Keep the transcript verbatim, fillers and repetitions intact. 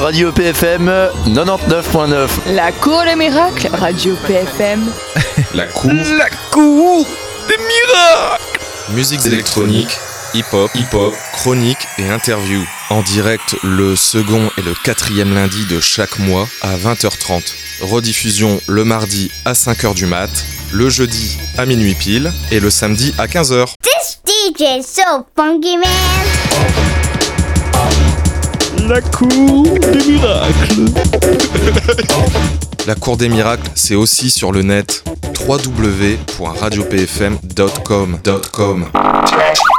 Radio P F M quatre-vingt-dix-neuf point neuf. La cour des miracles, Radio P F M. La cour. La cour des miracles. Musiques électroniques, hip-hop, hip-hop, chroniques et interviews. En direct le second et le quatrième lundi de chaque mois à vingt heures trente. Rediffusion le mardi à cinq heures du mat, le jeudi à minuit pile et le samedi à quinze heures. This D J is so funky, man. La cour des miracles. La cour des miracles, c'est aussi sur le net w w w point radio p f m point com.